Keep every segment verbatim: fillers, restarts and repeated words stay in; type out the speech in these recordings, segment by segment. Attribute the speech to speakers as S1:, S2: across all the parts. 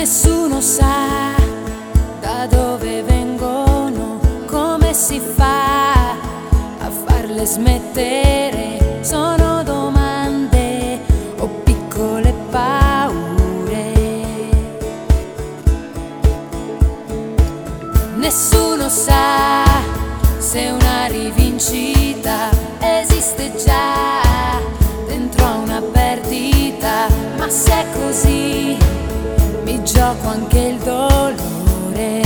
S1: Nessuno sa da dove vengono, come si fa a farle smettere. Sono domande o piccole paure. Nessuno sa se una rivincita esiste già dentro a una perdita, ma se è così mi gioco anche il dolore.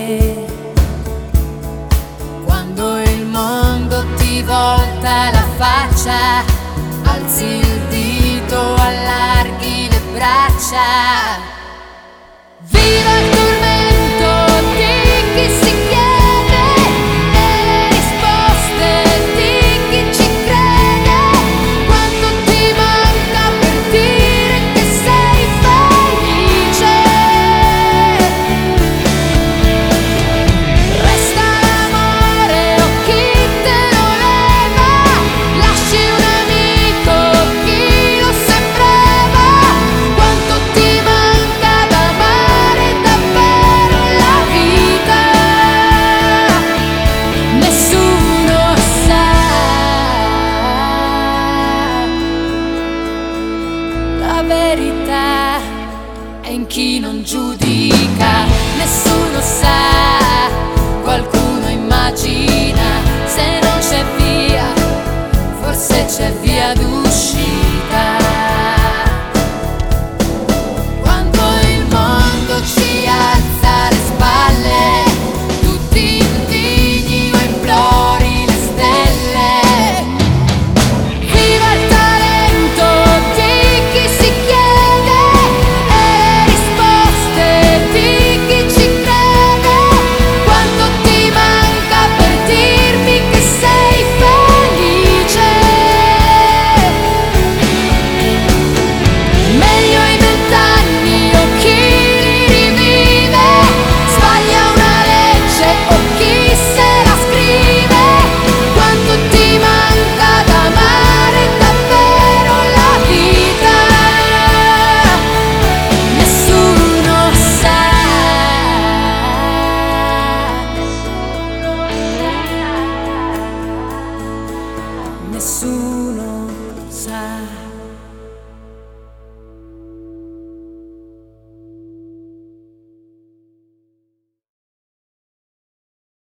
S1: Quando il mondo ti volta la faccia, alzi il dito, allarghi le braccia. Viva il tormento di chi si chiede e le risposte di chi ci crede. Quanto ti manca per dire che sei felice? Resta l'amore o chi te lo leva? Lasci un amico, chi lo sembrava? Quanto ti manca da amare davvero la vita? Nessuno sa. La verità è in chi non giudica. Nessuno sa, qualcuno immagina. Se non c'è via, forse c'è via.